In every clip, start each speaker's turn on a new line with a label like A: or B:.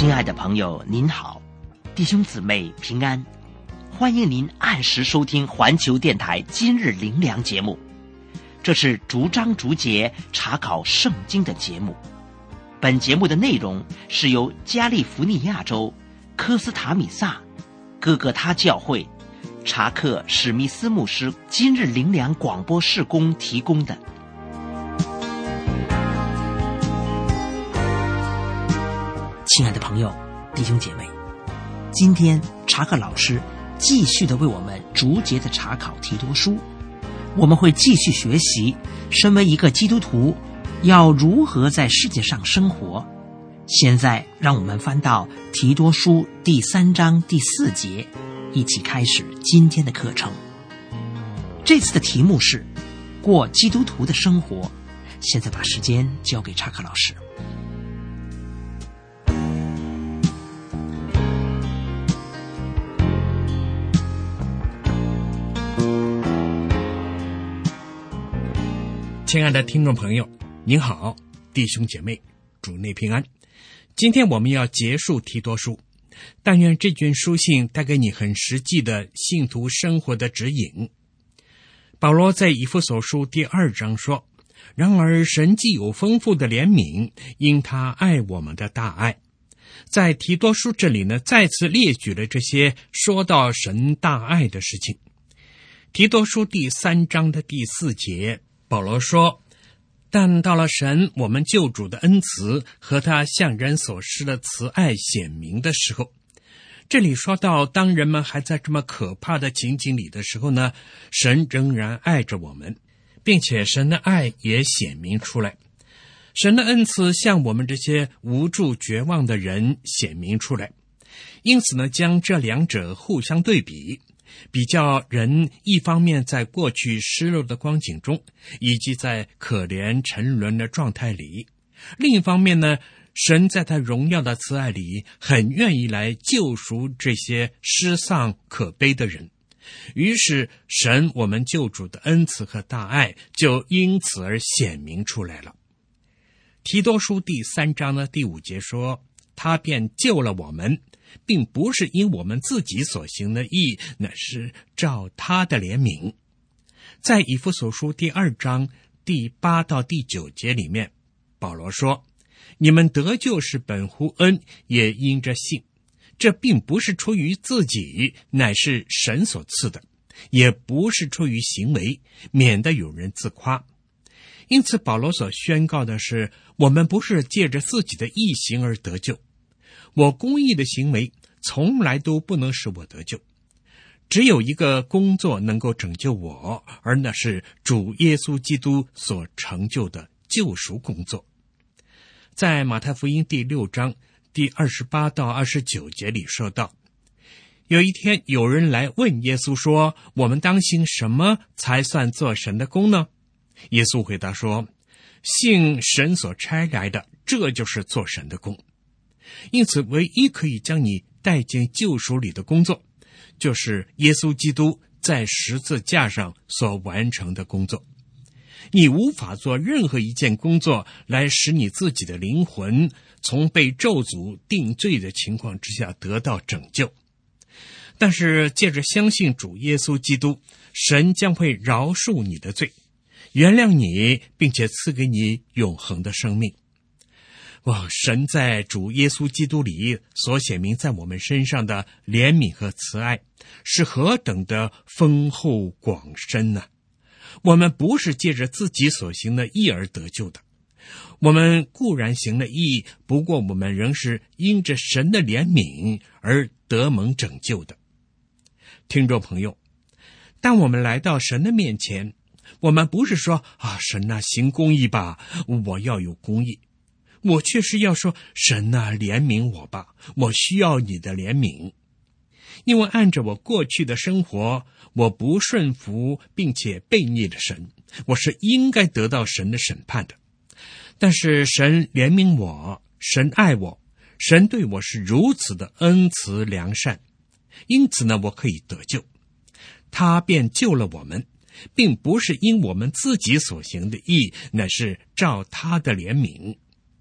A: 亲爱的朋友您好，弟兄姊妹平安，欢迎您按时收听环球电台今日灵粮节目。这是逐章逐节查考圣经的节目。本节目的内容是由加利福尼亚州科斯塔米萨哥哥他教会查克史密斯牧师今日灵粮广播事工提供的。亲爱的朋友弟兄姐妹，今天查克老师继续的为我们逐节的查考提多书，我们会继续学习身为一个基督徒要如何在世界上生活。现在让我们翻到提多书第3章第4节，一起开始今天的课程。这次的题目是过基督徒的生活。现在把时间交给查克老师。
B: 亲爱的听众朋友您好，弟兄姐妹主内平安。今天我们要结束提多书，但愿这卷书信带给你很实际的信徒生活的指引。保罗在以弗所书第2章说，然而神既有丰富的怜悯，因他爱我们的大爱。在提多书这里呢，再次列举了这些说到神大爱的事情。提多书第3章的第4节，保罗说，但到了神我们救主的恩慈和他向人所施的慈爱显明的时候。这里说到，当人们还在这么可怕的情景里的时候呢，神仍然爱着我们，并且神的爱也显明出来。神的恩慈向我们这些无助绝望的人显明出来。因此呢，将这两者互相对比，比较人一方面在过去失落的光景中，以及在可怜沉沦的状态里，另一方面呢，神在他荣耀的慈爱里很愿意来救赎这些失丧可悲的人。于是神我们救主的恩慈和大爱就因此而显明出来了。提多书第3章的第5节说，他便救了我们，并不是因我们自己所行的义，乃是照他的怜悯。在以弗所书第2章第8到第9节里面，保罗说，你们得救是本乎恩，也因着信。这并不是出于自己，乃是神所赐的，也不是出于行为，免得有人自夸。因此保罗所宣告的是，我们不是借着自己的义行而得救，我公义的行为从来都不能使我得救，只有一个工作能够拯救我，而那是主耶稣基督所成就的救赎工作。在马太福音第6章第28到29节里说道，有一天有人来问耶稣说，我们当行什么才算做神的工呢？耶稣回答说，信神所差来的，这就是做神的工。因此唯一可以将你带进救赎里的工作，就是耶稣基督在十字架上所完成的工作。你无法做任何一件工作来使你自己的灵魂从被咒诅定罪的情况之下得到拯救。但是借着相信主耶稣基督，神将会饶恕你的罪，原谅你，并且赐给你永恒的生命。神在主耶稣基督里所显明在我们身上的怜悯和慈爱是何等的丰厚广深呢？我们不是借着自己所行的义而得救的，我们固然行了义，不过我们仍是因着神的怜悯而得蒙拯救的。听众朋友，当我们来到神的面前，我们不是说神啊，行公义吧，我要有公义，我却是要说，神啊，怜悯我吧，我需要你的怜悯。因为按着我过去的生活，我不顺服并且悖逆了神，我是应该得到神的审判的。但是神怜悯我，神爱我，神对我是如此的恩慈良善，因此呢，我可以得救。他便救了我们，并不是因我们自己所行的义，乃是照他的怜悯。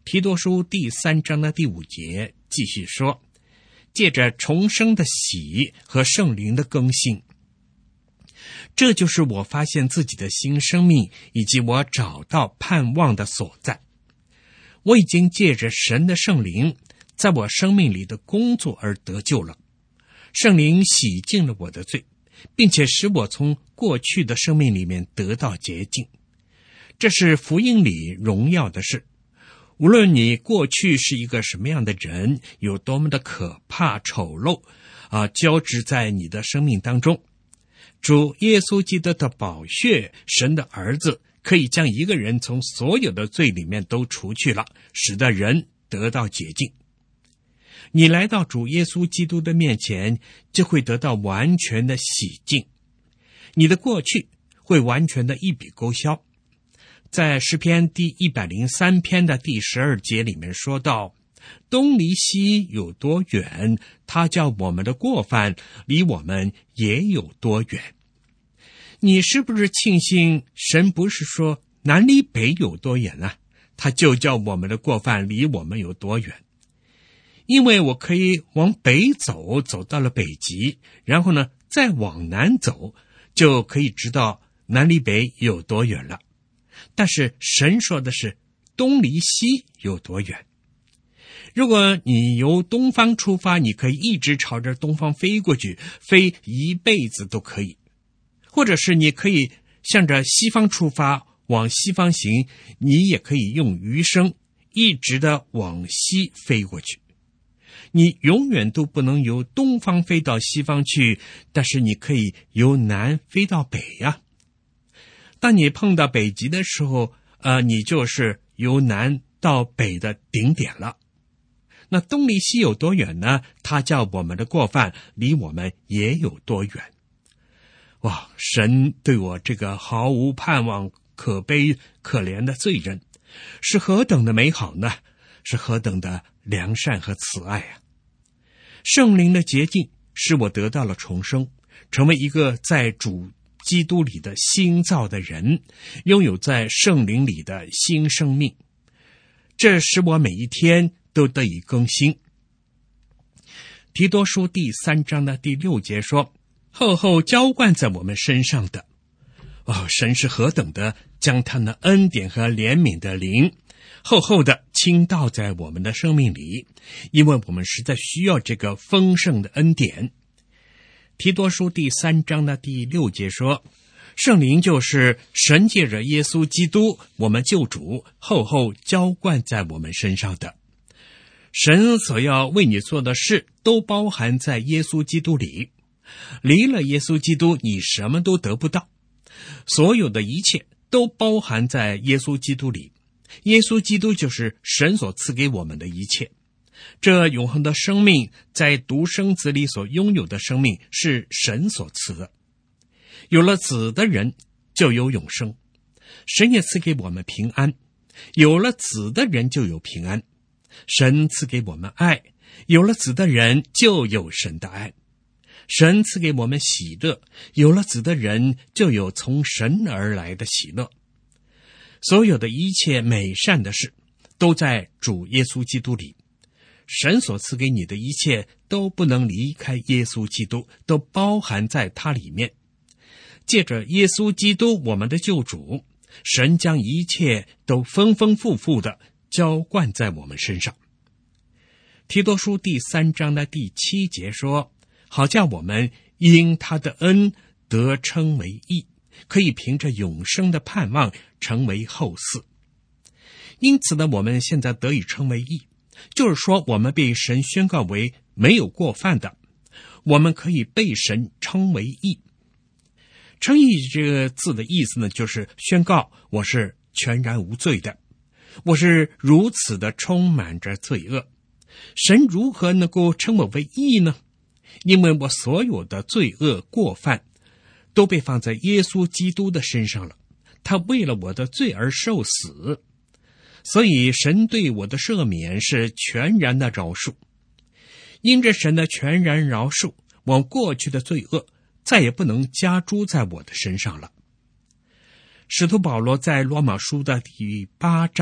B: 提多书第3章的第5节继续说，借着重生的喜和圣灵的更新，这就是我发现自己的新生命以及我找到盼望的所在。我已经借着神的圣灵在我生命里的工作而得救了。圣灵洗净了我的罪，并且使我从过去的生命里面得到洁净。这是福音里荣耀的事。无论你过去是一个什么样的人，有多么的可怕丑陋交织在你的生命当中，主耶稣基督的宝血，神的儿子，可以将一个人从所有的罪里面都除去了，使得人得到洁净。你来到主耶稣基督的面前，就会得到完全的洗净，你的过去会完全的一笔勾销。在诗篇第103篇的第12节里面说到，东离西有多远，他叫我们的过犯离我们也有多远。你是不是庆幸神不是说南离北有多远啊？他就叫我们的过犯离我们有多远。因为我可以往北走，走到了北极，然后呢再往南走，就可以知道南离北有多远了。但是神说的是东离西有多远。如果你由东方出发，你可以一直朝着东方飞过去，飞一辈子都可以。或者是你可以向着西方出发，往西方行，你也可以用余生一直的往西飞过去。你永远都不能由东方飞到西方去，但是你可以由南飞到北呀。当你碰到北极的时候，你就是由南到北的顶点了。那东离西有多远呢？他叫我们的过犯离我们也有多远。哇，神对我这个毫无盼望、可悲可怜的罪人是何等的美好呢？是何等的良善和慈爱啊！圣灵的洁净使我得到了重生，成为一个在主基督里的新造的人，拥有在圣灵里的新生命。这使我每一天都得以更新。提多书第3章的第6节说，厚厚浇灌在我们身上的，神是何等的将他的恩典和怜悯的灵厚厚的倾倒在我们的生命里，因为我们实在需要这个丰盛的恩典。提多书第3章的第6节说，圣灵就是神借着耶稣基督我们救主厚厚浇灌在我们身上的。神所要为你做的事都包含在耶稣基督里，离了耶稣基督你什么都得不到，所有的一切都包含在耶稣基督里。耶稣基督就是神所赐给我们的一切。这永恒的生命在独生子里所拥有的生命是神所赐的。有了子的人就有永生，神也赐给我们平安，有了子的人就有平安。神赐给我们爱，有了子的人就有神的爱。神赐给我们喜乐，有了子的人就有从神而来的喜乐。所有的一切美善的事都在主耶稣基督里。神所赐给你的一切都不能离开耶稣基督，都包含在他里面。借着耶稣基督我们的救主，神将一切都丰丰富富的浇灌在我们身上。提多书第3章的第7节说，好叫我们因他的恩得称为义，可以凭着永生的盼望成为后嗣。因此呢，我们现在得以称为义，就是说我们被神宣告为没有过犯的，我们可以被神称为义。称义这个字的意思呢，就是宣告我是全然无罪的，我是如此的充满着罪恶。神如何能够称我为义呢？因为我所有的罪恶过犯都被放在耶稣基督的身上了，他为了我的罪而受死，所以神对我的赦免是全然的饶恕。因着神的全然饶恕，我过去的罪恶再也不能加诸在我的身上了。使徒保罗在罗马书的第8章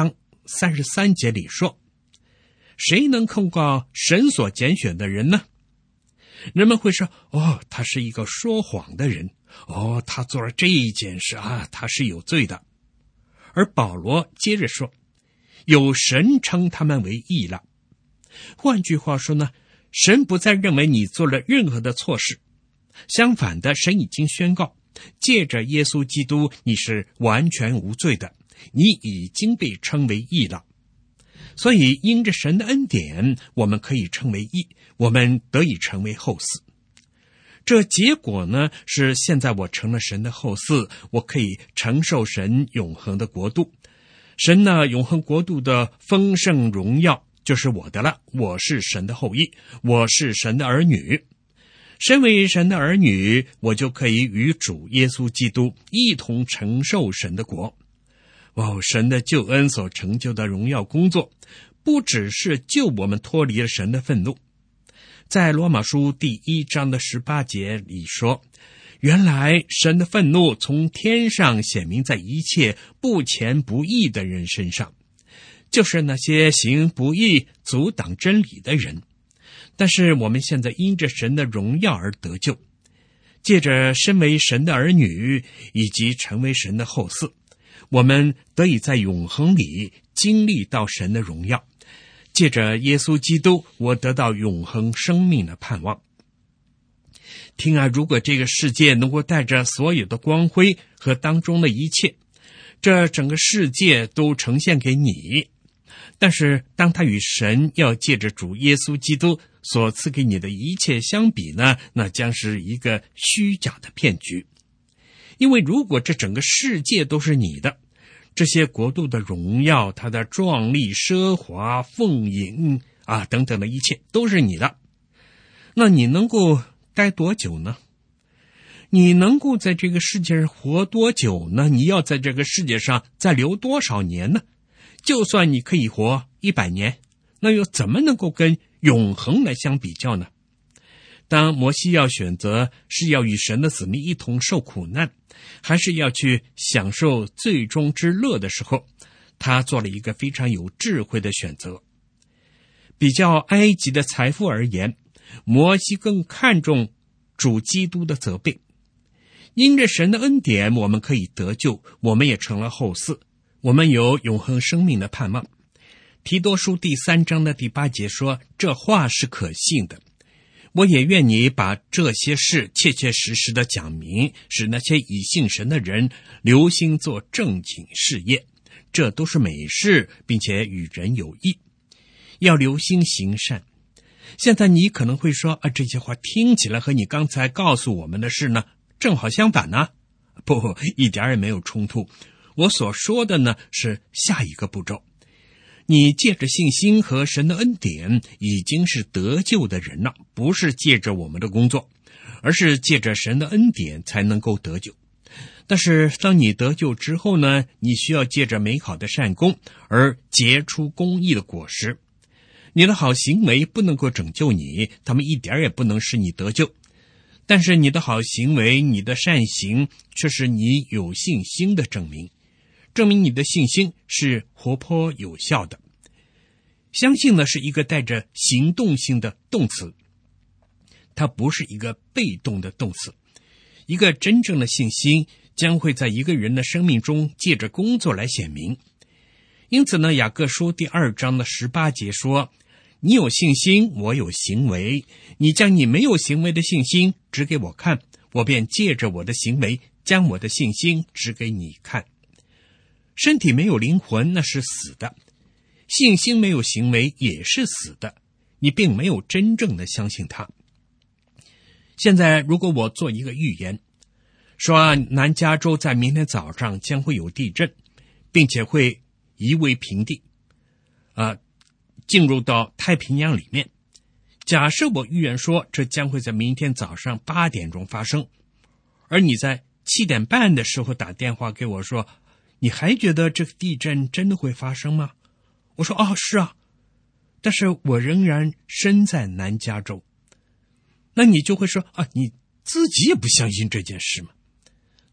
B: 33节里说，谁能控告神所拣选的人呢？人们会说，他是一个说谎的人，他做了这一件事他是有罪的。而保罗接着说，有神称他们为义了。换句话说呢，神不再认为你做了任何的错事，相反的，神已经宣告，借着耶稣基督，你是完全无罪的，你已经被称为义了。所以因着神的恩典，我们可以称为义，我们得以成为后嗣。这结果呢，是现在我成了神的后嗣，我可以承受神永恒的国度。神呢，永恒国度的丰盛荣耀就是我的了，我是神的后裔，我是神的儿女。身为神的儿女，我就可以与主耶稣基督一同承受神的国。神的救恩所成就的荣耀工作，不只是救我们脱离了神的愤怒。在罗马书第1章的18节里说，原来神的愤怒从天上显明在一切不虔不义的人身上，就是那些行不义阻挡真理的人。但是我们现在因着神的荣耀而得救，借着身为神的儿女以及成为神的后嗣，我们得以在永恒里经历到神的荣耀。借着耶稣基督，我得到永恒生命的盼望。听如果这个世界能够带着所有的光辉和当中的一切，这整个世界都呈现给你，但是当它与神要借着主耶稣基督所赐给你的一切相比呢，那将是一个虚假的骗局。因为如果这整个世界都是你的，这些国度的荣耀，它的壮丽、奢华、丰盈等等的一切都是你的，那你能够待多久呢？你能够在这个世界上活多久呢？你要在这个世界上再留多少年呢？就算你可以活100年，那又怎么能够跟永恒来相比较呢？当摩西要选择是要与神的子民一同受苦难，还是要去享受最终之乐的时候，他做了一个非常有智慧的选择。比较埃及的财富而言，摩西更看重主基督的责备。因着神的恩典，我们可以得救，我们也成了后嗣，我们有永恒生命的盼望。提多书第3章的第8节说，这话是可信的。我也愿你把这些事切切实实的讲明，使那些以信神的人留心做正经事业，这都是美事，并且与人有益，要留心行善。现在你可能会说，这些话听起来和你刚才告诉我们的事呢，正好相反呢。不，一点也没有冲突。我所说的呢，是下一个步骤。你借着信心和神的恩典已经是得救的人了，不是借着我们的工作，而是借着神的恩典才能够得救。但是当你得救之后呢，你需要借着美好的善功而结出公义的果实。你的好行为不能够拯救你，他们一点也不能使你得救。但是你的好行为，你的善行，却是你有信心的证明。证明你的信心是活泼有效的。相信呢是一个带着行动性的动词，它不是一个被动的动词。一个真正的信心将会在一个人的生命中借着工作来显明。因此呢，雅各书第2章的18节说，你有信心，我有行为，你将你没有行为的信心指给我看，我便借着我的行为将我的信心指给你看。身体没有灵魂，那是死的；信心没有行为也是死的，你并没有真正的相信它。现在如果我做一个预言，说南加州在明天早上将会有地震，并且会夷为平地，进入到太平洋里面。假设我预言说这将会在明天早上8点钟发生，而你在7点半的时候打电话给我说，你还觉得这个地震真的会发生吗？我说是啊，但是我仍然身在南加州。那你就会说你自己也不相信这件事吗？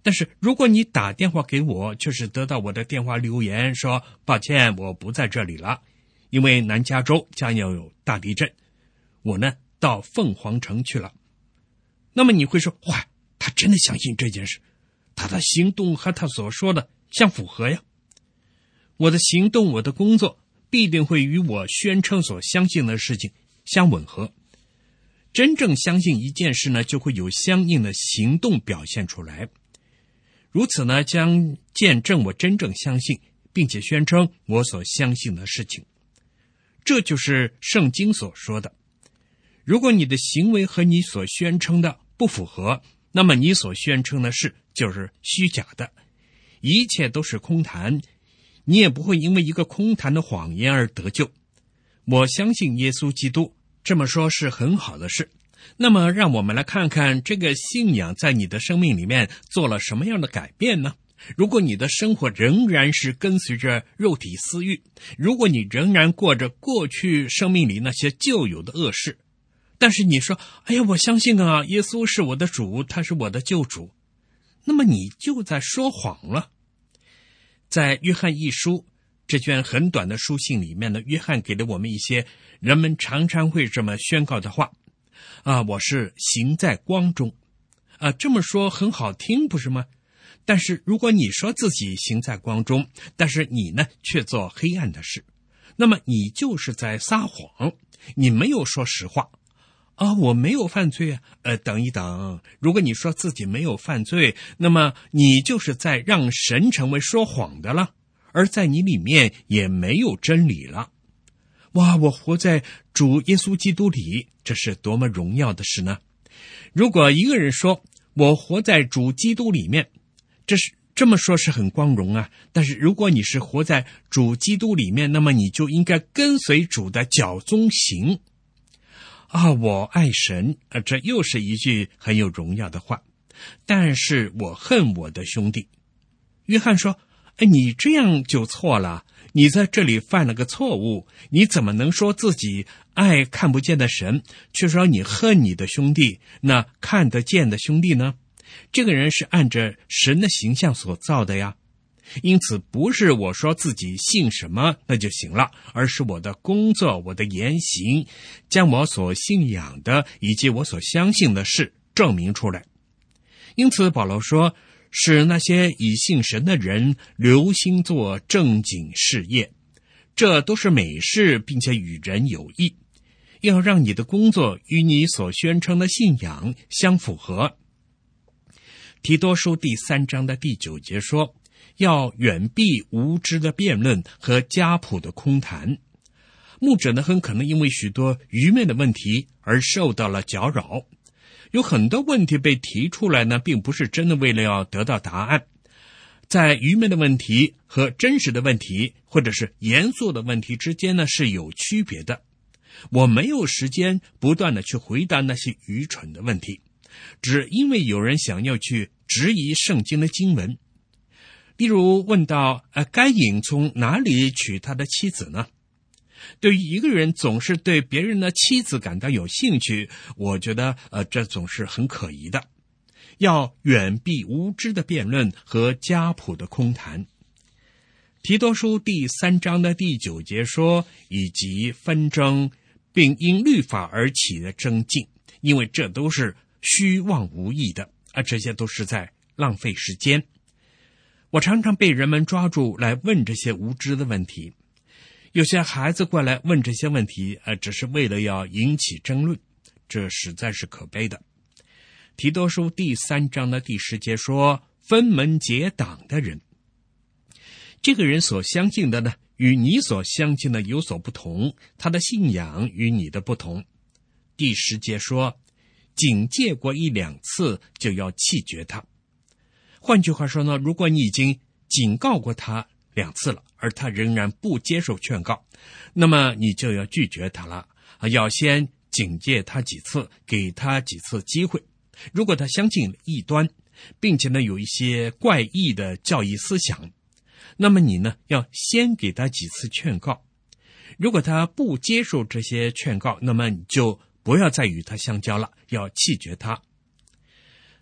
B: 但是如果你打电话给我，就是得到我的电话留言说抱歉，我不在这里了，因为南加州将要有大地震，我呢到凤凰城去了。那么你会说，哇，他真的相信这件事，他的行动和他所说的相符合呀。我的行动，我的工作必定会与我宣称所相信的事情相吻合。真正相信一件事呢，就会有相应的行动表现出来。如此呢，将见证我真正相信，并且宣称我所相信的事情。这就是圣经所说的。如果你的行为和你所宣称的不符合，那么你所宣称的事就是虚假的，一切都是空谈，你也不会因为一个空谈的谎言而得救。我相信耶稣基督，这么说是很好的事。那么让我们来看看这个信仰在你的生命里面做了什么样的改变呢？如果你的生活仍然是跟随着肉体私欲，如果你仍然过着过去生命里那些旧有的恶事，但是你说，哎呀，我相信啊，耶稣是我的主，他是我的救主，那么你就在说谎了。在约翰一书这卷很短的书信里面呢，约翰给了我们一些人们常常会这么宣告的话我是行在光中这么说很好听，不是吗？但是如果你说自己行在光中，但是你呢却做黑暗的事，那么你就是在撒谎，你没有说实话我没有犯罪等一等，如果你说自己没有犯罪，那么你就是在让神成为说谎的了，而在你里面也没有真理了。哇，我活在主耶稣基督里，这是多么荣耀的事呢？如果一个人说我活在主基督里面，这么说是很光荣啊，但是如果你是活在主基督里面，那么你就应该跟随主的脚踪行我爱神这又是一句很有荣耀的话。但是我恨我的兄弟。约翰说，你这样就错了，你在这里犯了个错误，你怎么能说自己爱看不见的神，却说你恨你的兄弟，那看得见的兄弟呢？这个人是按着神的形象所造的呀。因此不是我说自己信什么那就行了，而是我的工作，我的言行，将我所信仰的以及我所相信的事证明出来。因此保罗说，使那些以信神的人留心做正经事业，这都是美事，并且与人有益，要让你的工作与你所宣称的信仰相符合。提多书第3章的第9节说，要远避无知的辩论和家谱的空谈。牧者呢，很可能因为许多愚昧的问题而受到了搅扰。有很多问题被提出来呢，并不是真的为了要得到答案。在愚昧的问题和真实的问题，或者是严肃的问题之间呢，是有区别的。我没有时间不断的去回答那些愚蠢的问题，只因为有人想要去质疑圣经的经文。例如问到该隐从哪里娶他的妻子呢？对于一个人总是对别人的妻子感到有兴趣，我觉得这总是很可疑的。要远避无知的辩论和家谱的空谈。提多书第3章的第9节说，以及纷争，并因律法而起的争竞，因为这都是虚妄无益的这些都是在浪费时间。我常常被人们抓住来问这些无知的问题，有些孩子过来问这些问题只是为了要引起争论，这实在是可悲的。提多书第3章的第10节说，分门结党的人，这个人所相信的呢，与你所相信的有所不同，他的信仰与你的不同。第10节说，警戒过1、2次就要弃绝他。换句话说呢，如果你已经警告过他2次了，而他仍然不接受劝告，那么你就要拒绝他了要先警戒他几次，给他几次机会。如果他相信异端，并且呢有一些怪异的教义思想，那么你呢要先给他几次劝告。如果他不接受这些劝告，那么你就不要再与他相交了，要弃绝他。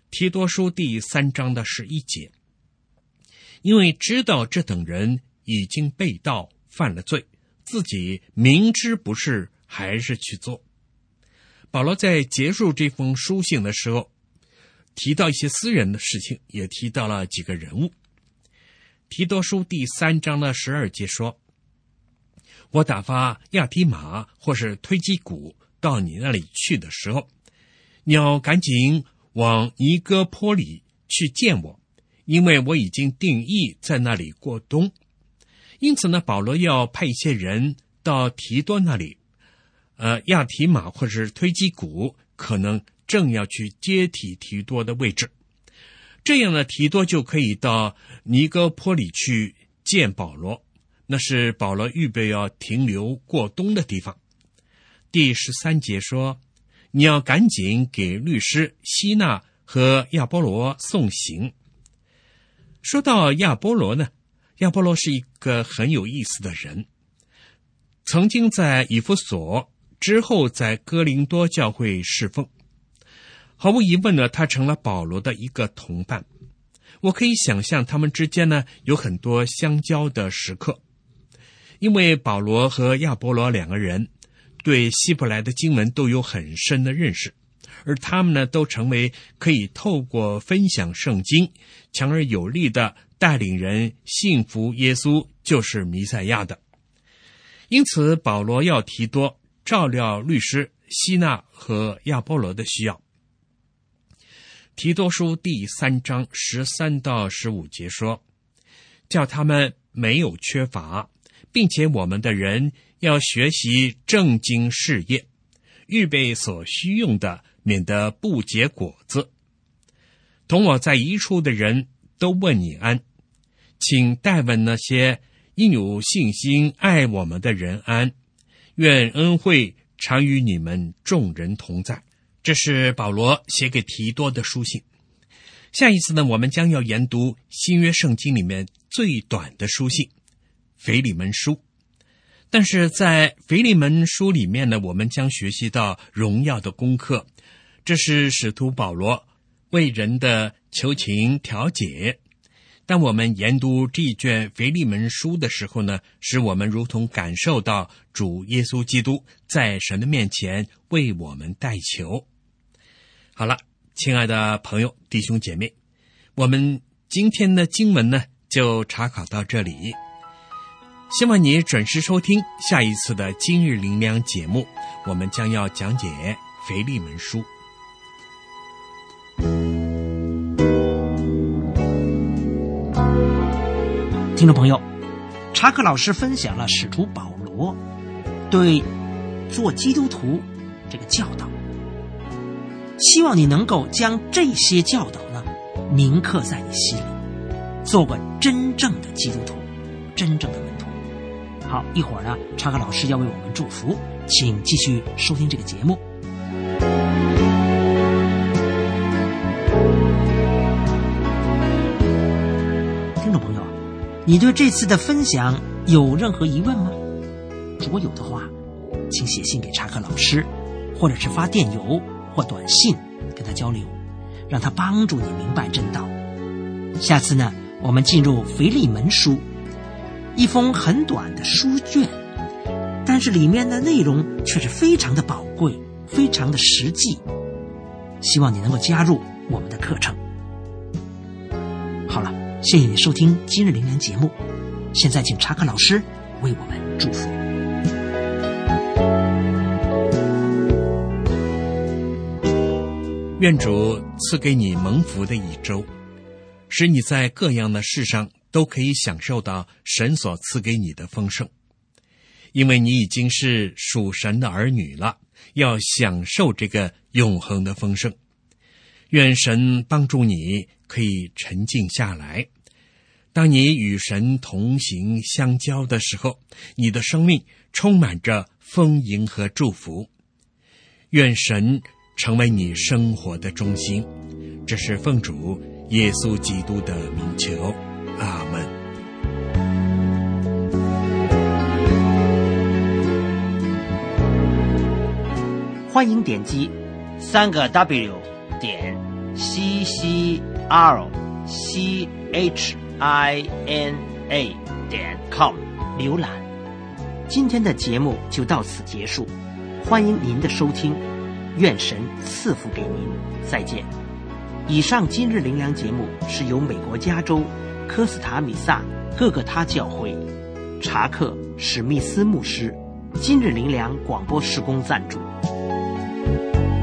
B: 提多书第3章的11节，因为知道这等人已经被盗犯了罪，自己明知不是，还是去做。保罗在结束这封书信的时候，提到一些私人的事情，也提到了几个人物。提多书第3章的12节说，我打发亚提马或是推基古到你那里去的时候，你要赶紧往尼哥坡里去见我，因为我已经定义在那里过冬。因此呢，保罗要派一些人到提多那里，亚提马或是推基古可能正要去接替提多的位置，这样呢，提多就可以到尼哥坡里去见保罗，那是保罗预备要停留过冬的地方。第13节说，你要赶紧给律师希纳和亚波罗送行。说到亚波罗呢，亚波罗是一个很有意思的人，曾经在以弗所，之后在哥林多教会侍奉。毫无疑问呢，他成了保罗的一个同伴。我可以想象他们之间呢有很多相交的时刻，因为保罗和亚波罗两个人对希伯来的经文都有很深的认识，而他们呢都成为可以透过分享圣经强而有力的带领人信服耶稣就是弥赛亚的。因此保罗要提多照料律师希纳和亚波罗的需要。提多书第3章13到15节说，叫他们没有缺乏，并且我们的人要学习正经事业，预备所需用的，免得不结果子。同我在一处的人都问你安，请代问那些因有信心爱我们的人安，愿恩惠常与你们众人同在。这是保罗写给提多的书信。下一次呢，我们将要研读新约圣经里面最短的书信腓利门书。但是在腓利门书里面呢，我们将学习到荣耀的功课，这是使徒保罗为人的求情调解。当我们研读这一卷腓利门书的时候呢，使我们如同感受到主耶稣基督在神的面前为我们代求。好了，亲爱的朋友弟兄姐妹，我们今天的经文呢就查考到这里，希望你准时收听下一次的今日灵粮节目，我们将要讲解腓利门书。
A: 听众朋友，查克老师分享了使徒保罗对做基督徒这个教导，希望你能够将这些教导呢铭刻在你心里，做个真正的基督徒，真正的门徒。好，一会儿呢，查克老师要为我们祝福，请继续收听这个节目。听众朋友，你对这次的分享有任何疑问吗？如果有的话，请写信给查克老师，或者是发电邮或短信跟他交流，让他帮助你明白真道。下次呢，我们进入腓利门书，一封很短的书卷，但是里面的内容却是非常的宝贵，非常的实际。希望你能够加入我们的课程。好了，谢谢你收听今日灵粮节目，现在请查克老师为我们祝福。
B: 愿主赐给你蒙福的一周，使你在各样的事上都可以享受到神所赐给你的丰盛，因为你已经是属神的儿女了，要享受这个永恒的丰盛。愿神帮助你可以沉静下来，当你与神同行相交的时候，你的生命充满着丰盈和祝福。愿神成为你生活的中心，这是奉主耶稣基督的名求，阿们。
A: 欢迎点击3个 W 点 CCRCHINA.com 浏览。今天的节目就到此结束，欢迎您的收听，愿神赐福给您，再见。以上今日灵粮节目是由美国加州科斯塔米萨各个他教会查克史密斯牧师今日灵粮广播事工赞助。